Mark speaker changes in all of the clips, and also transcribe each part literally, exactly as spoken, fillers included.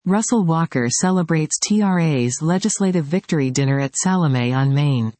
Speaker 1: Russell Walker celebrates T R A's legislative victory dinner at Salome on Main.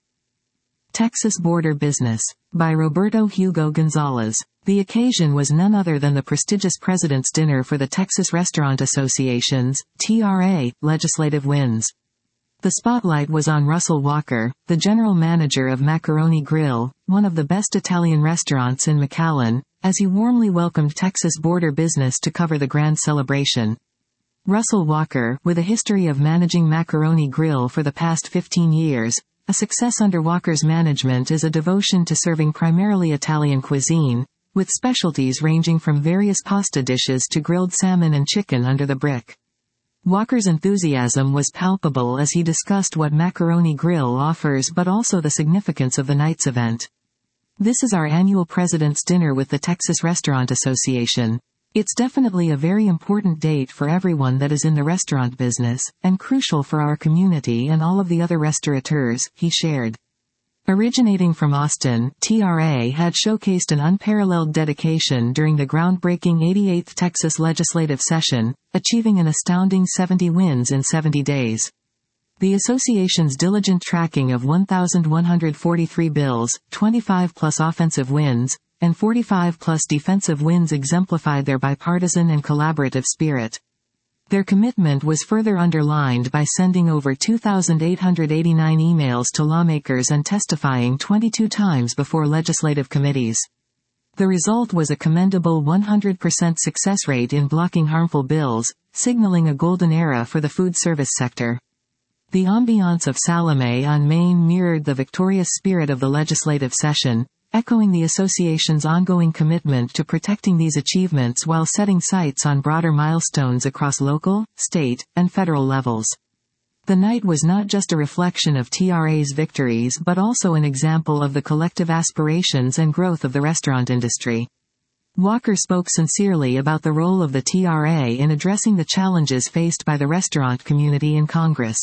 Speaker 1: Texas Border Business. By Roberto Hugo Gonzalez. The occasion was none other than the prestigious President's Dinner for the Texas Restaurant Association's, T R A, legislative wins. The spotlight was on Russell Walker, the general manager of Macaroni Grill, one of the best Italian restaurants in McAllen, as he warmly welcomed Texas Border Business to cover the grand celebration. Russell Walker, with a history of managing Macaroni Grill for the past fifteen years, a success under Walker's management is a devotion to serving primarily Italian cuisine, with specialties ranging from various pasta dishes to grilled salmon and chicken under the brick. Walker's enthusiasm was palpable as he discussed what Macaroni Grill offers but also the significance of the night's event. "This is our annual President's Dinner with the Texas Restaurant Association. It's definitely a very important date for everyone that is in the restaurant business, and crucial for our community and all of the other restaurateurs," he shared. Originating from Austin, T R A had showcased an unparalleled dedication during the groundbreaking eighty-eighth Texas legislative session, achieving an astounding seventy wins in seventy days. The association's diligent tracking of one thousand one hundred forty-three bills, twenty-five plus offensive wins, and forty-five plus defensive wins exemplified their bipartisan and collaborative spirit. Their commitment was further underlined by sending over two thousand eight hundred eighty-nine emails to lawmakers and testifying twenty-two times before legislative committees. The result was a commendable one hundred percent success rate in blocking harmful bills, signaling a golden era for the food service sector. The ambiance of Salome on Main mirrored the victorious spirit of the legislative session, echoing the association's ongoing commitment to protecting these achievements while setting sights on broader milestones across local, state, and federal levels. The night was not just a reflection of T R A's victories but also an example of the collective aspirations and growth of the restaurant industry. Walker spoke sincerely about the role of the T R A in addressing the challenges faced by the restaurant community in Congress.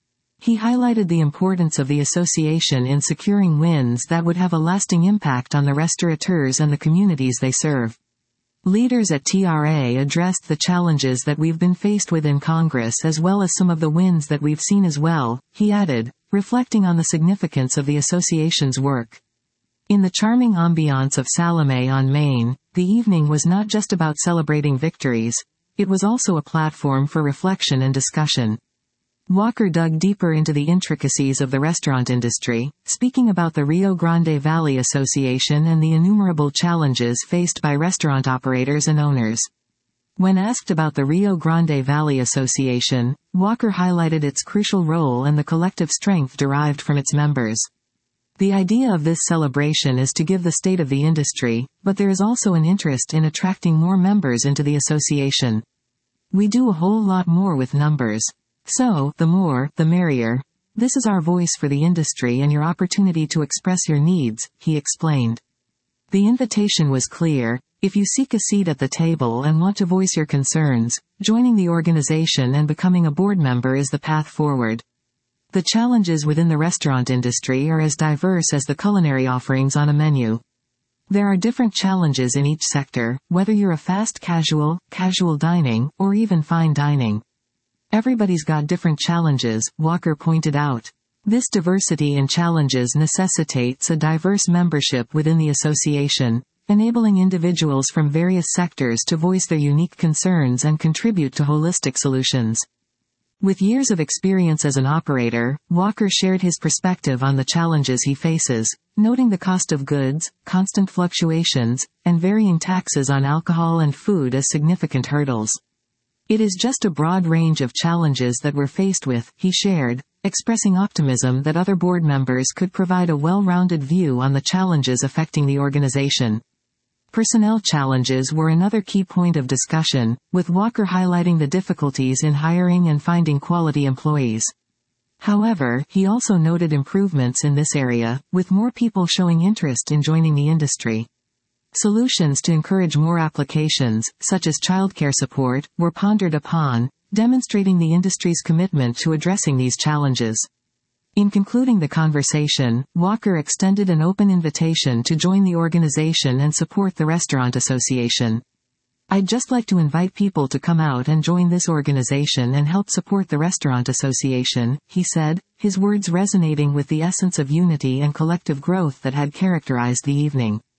Speaker 1: He highlighted the importance of the association in securing wins that would have a lasting impact on the restaurateurs and the communities they serve. Leaders at T R A addressed the challenges that we've been faced with in Congress as well as some of the wins that we've seen as well, he added, reflecting on the significance of the association's work. In the charming ambiance of Salome on Main, the evening was not just about celebrating victories, it was also a platform for reflection and discussion. Walker dug deeper into the intricacies of the restaurant industry, speaking about the Rio Grande Valley Association and the innumerable challenges faced by restaurant operators and owners. When asked about the Rio Grande Valley Association, Walker highlighted its crucial role and the collective strength derived from its members. The idea of this celebration is to give the state of the industry, but there is also an interest in attracting more members into the association. "We do a whole lot more with numbers. So, the more, the merrier. This is our voice for the industry and your opportunity to express your needs," he explained. The invitation was clear: if you seek a seat at the table and want to voice your concerns, joining the organization and becoming a board member is the path forward. The challenges within the restaurant industry are as diverse as the culinary offerings on a menu. There are different challenges in each sector, whether you're a fast casual, casual dining, or even fine dining. Everybody's got different challenges, Walker pointed out. This diversity in challenges necessitates a diverse membership within the association, enabling individuals from various sectors to voice their unique concerns and contribute to holistic solutions. With years of experience as an operator, Walker shared his perspective on the challenges he faces, noting the cost of goods, constant fluctuations, and varying taxes on alcohol and food as significant hurdles. "It is just a broad range of challenges that we're faced with," he shared, expressing optimism that other board members could provide a well-rounded view on the challenges affecting the organization. Personnel challenges were another key point of discussion, with Walker highlighting the difficulties in hiring and finding quality employees. However, he also noted improvements in this area, with more people showing interest in joining the industry. Solutions to encourage more applications, such as childcare support, were pondered upon, demonstrating the industry's commitment to addressing these challenges. In concluding the conversation, Walker extended an open invitation to join the organization and support the Restaurant Association. "I'd just like to invite people to come out and join this organization and help support the Restaurant Association," he said, his words resonating with the essence of unity and collective growth that had characterized the evening.